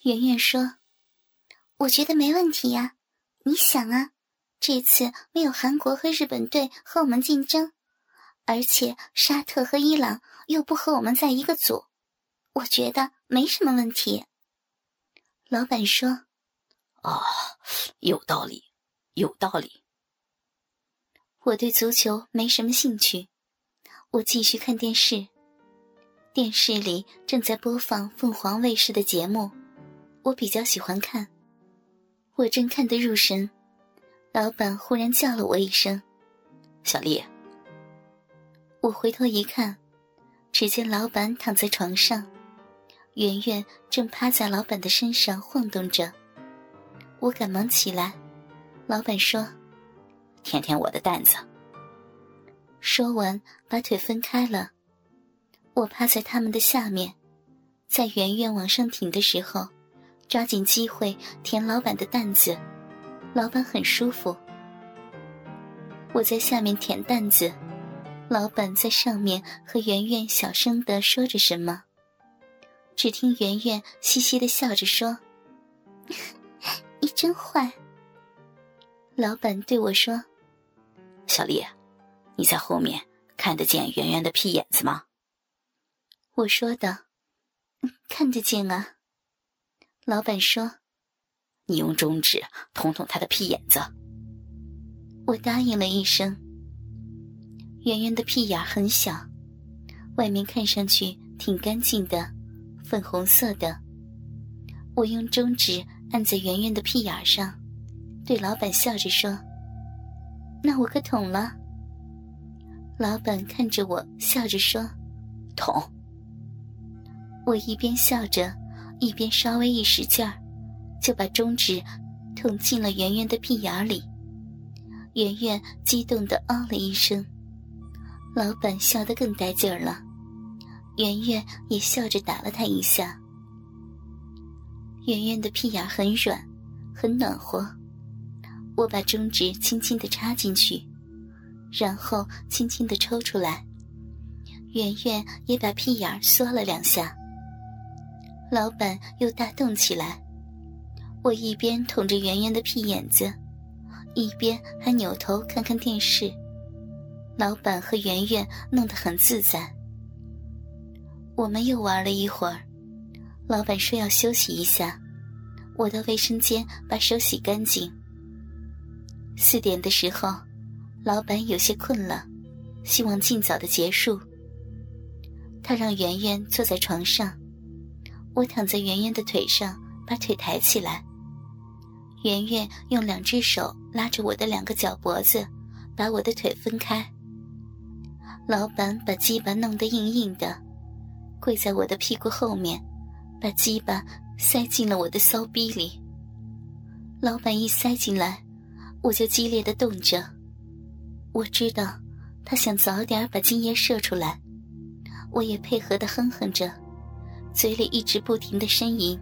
圆圆说：“我觉得没问题呀，你想啊，这次没有韩国和日本队和我们竞争，而且沙特和伊朗又不和我们在一个组，我觉得没什么问题。”老板说：“ 哦，有道理，有道理。” 我对足球没什么兴趣，我继续看电视。电视里正在播放凤凰卫视的节目，我比较喜欢看。我正看得入神，老板忽然叫了我一声：“ 小丽。” 我回头一看，只见老板躺在床上，圆圆正趴在老板的身上晃动着。我赶忙起来，老板说：“ 舔舔我的担子。” 说完把腿分开了，我趴在他们的下面，在圆圆往上挺的时候，抓紧机会舔老板的担子，老板很舒服。我在下面舔担子，老板在上面和圆圆小声地说着什么，只听圆圆嘻嘻地笑着说：“你真坏。”老板对我说：“ 小丽，你在后面看得见圆圆的屁眼子吗？” 我说道：“看得见啊。”老板说：“ 你用中指捅捅她的屁眼子。” 我答应了一声。圆圆的屁眼很小，外面看上去挺干净的，粉红色的。我用中指按在圆圆的屁眼上，对老板笑着说：“那我可捅了。”老板看着我笑着说：“ 捅。” 我一边笑着，一边稍微一使劲儿，就把中指捅进了圆圆的屁眼里。圆圆激动地嗷了一声，老板笑得更带劲儿了，圆圆也笑着打了他一下。圆圆的屁眼很软，很暖和，我把中指轻轻地插进去，然后轻轻地抽出来，圆圆也把屁眼缩了2下。老板又大动起来，我一边捅着圆圆的屁眼子，一边还扭头看看电视。老板和圆圆弄得很自在。我们又玩了一会儿，老板说要休息一下，我到卫生间把手洗干净。4点的时候，老板有些困了，希望尽早的结束。他让圆圆坐在床上，我躺在圆圆的腿上，把腿抬起来。圆圆用2只手拉着我的2个脚脖子，把我的腿分开。老板把鸡巴弄得硬硬的，跪在我的屁股后面，把鸡巴塞进了我的骚逼里。老板一塞进来，我就激烈地动着。我知道他想早点把精液射出来，我也配合地哼哼着，嘴里一直不停地呻吟：“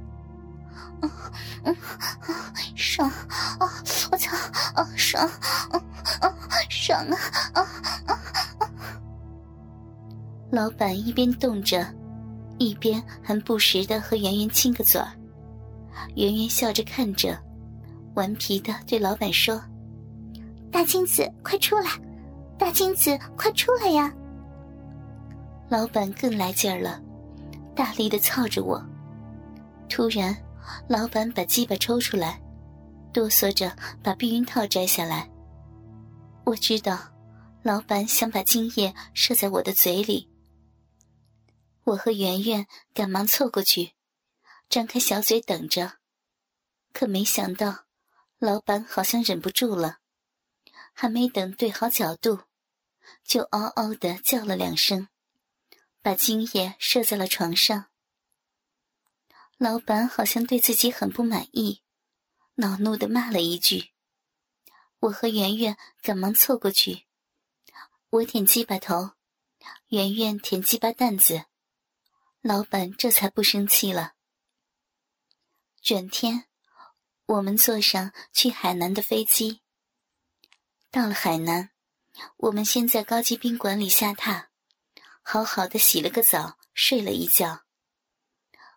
爽啊！我操啊！爽啊！爽啊！老板一边动着，一边还不时地和圆圆亲个嘴儿。圆圆笑着看着，顽皮地对老板说：“大金子，快出来！大金子，快出来呀！”老板更来劲儿了，大力地操着我。突然，老板把鸡巴抽出来，哆嗦着把避孕套摘下来。我知道，老板想把精液射在我的嘴里。我和圆圆赶忙凑过去，张开小嘴等着。可没想到，老板好像忍不住了，还没等对好角度，就嗷嗷地叫了2声，把精液射在了床上。老板好像对自己很不满意，恼怒地骂了一句。我和圆圆赶忙凑过去，我舔鸡巴头，圆圆舔鸡巴蛋子，老板这才不生气了。转天，我们坐上去海南的飞机。到了海南，我们先在高级宾馆里下榻，好好的洗了个澡，睡了一觉。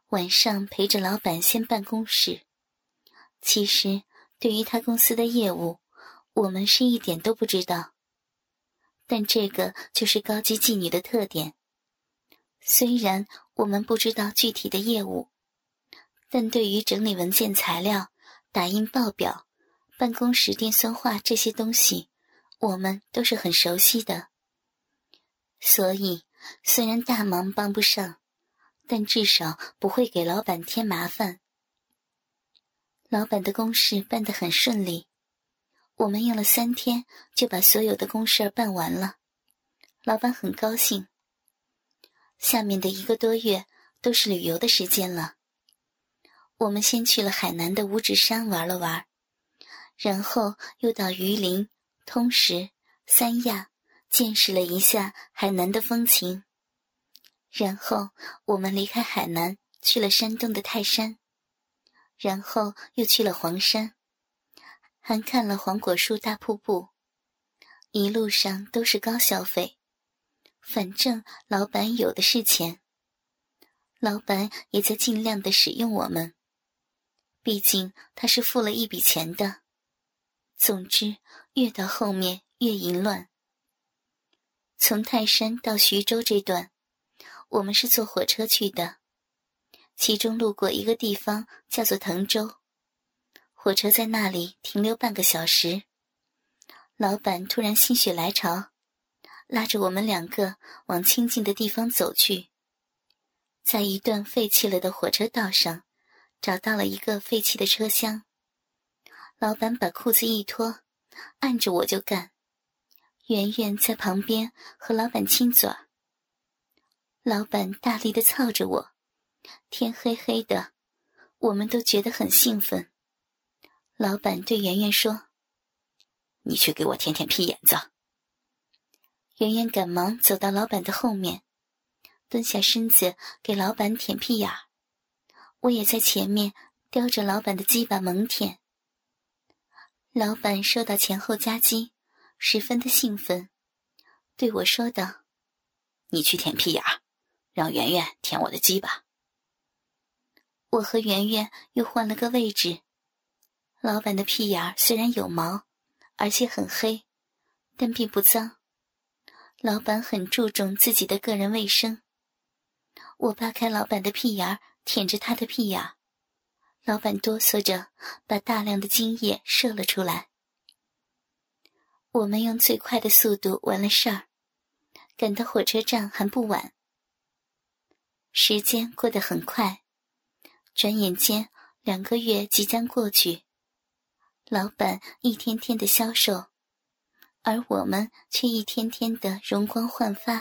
晚上陪着老板先办公室。其实对于他公司的业务，我们是一点都不知道。但这个就是高级妓女的特点。虽然我们不知道具体的业务，但对于整理文件材料、打印报表、办公室电算化这些东西，我们都是很熟悉的。所以虽然大忙帮不上，但至少不会给老板添麻烦。老板的公事办得很顺利，我们用了3天就把所有的公事办完了，老板很高兴。下面的1个多月都是旅游的时间了。我们先去了海南的五指山玩了玩，然后又到榆林、通石、三亚见识了一下海南的风情。然后我们离开海南去了山东的泰山，然后又去了黄山，还看了黄果树大瀑布。一路上都是高消费，反正老板有的是钱，老板也在尽量的使用我们，毕竟他是付了一笔钱的。总之越到后面越淫乱。从泰山到徐州这段，我们是坐火车去的，其中路过一个地方叫做滕州，火车在那里停留半个小时。老板突然心血来潮，拉着我们2个往清静的地方走去。在一段废弃了的火车道上，找到了一个废弃的车厢。老板把裤子一脱，按着我就干。圆圆在旁边和老板亲嘴儿。老板大力地操着我，天黑黑的，我们都觉得很兴奋。老板对圆圆说：“ 你去给我舔舔屁眼子。” 圆圆赶忙走到老板的后面，蹲下身子给老板舔屁眼儿。我也在前面叼着老板的鸡巴猛舔。老板受到前后夹击，十分的兴奋，对我说道：“ 你去舔屁眼儿，让圆圆舔我的鸡巴。” 我和圆圆又换了个位置。老板的屁眼儿虽然有毛，而且很黑，但并不脏。老板很注重自己的个人卫生。我扒开老板的屁眼儿，舔着他的屁眼儿。老板哆嗦着把大量的精液射了出来。我们用最快的速度完了事儿，赶到火车站还不晚。时间过得很快，转眼间2个月即将过去。老板一天天的消瘦，而我们却一天天的容光焕发。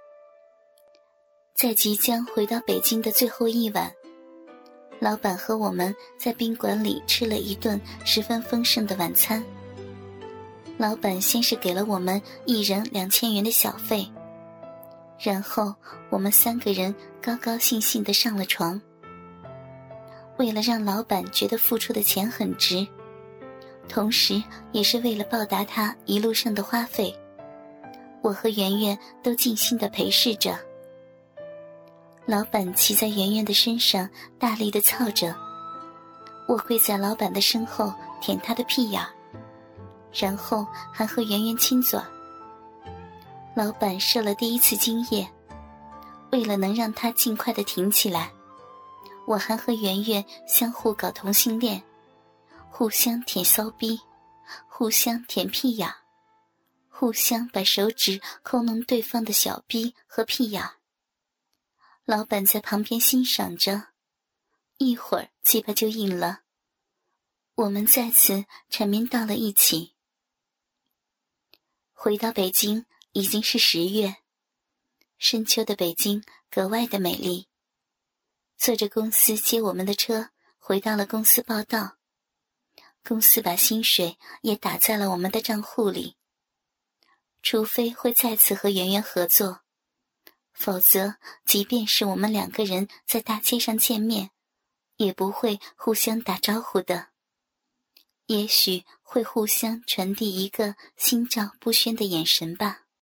在即将回到北京的最后一晚，老板和我们在宾馆里吃了一顿十分丰盛的晚餐。老板先是给了我们1人2000元的小费，然后我们3个人高高兴兴地上了床。为了让老板觉得付出的钱很值，同时也是为了报答他一路上的花费，我和圆圆都尽心地陪侍着。老板骑在圆圆的身上大力地操着，我跪在老板的身后舔他的屁眼，然后还和圆圆亲嘴。老板射了第1次精液，为了能让他尽快地挺起来，我还和圆圆相互搞同性恋，互相舔骚逼，互相舔屁眼，互相把手指抠弄对方的小逼和屁眼。老板在旁边欣赏着，一会儿鸡巴就硬了，我们再次缠绵到了一起。回到北京已经是10月，深秋的北京格外的美丽。坐着公司接我们的车回到了公司报到，公司把薪水也打在了我们的账户里。除非会再次和圆圆合作，否则即便是我们2个人在大街上见面，也不会互相打招呼的，也许会互相传递一个心照不宣的眼神吧。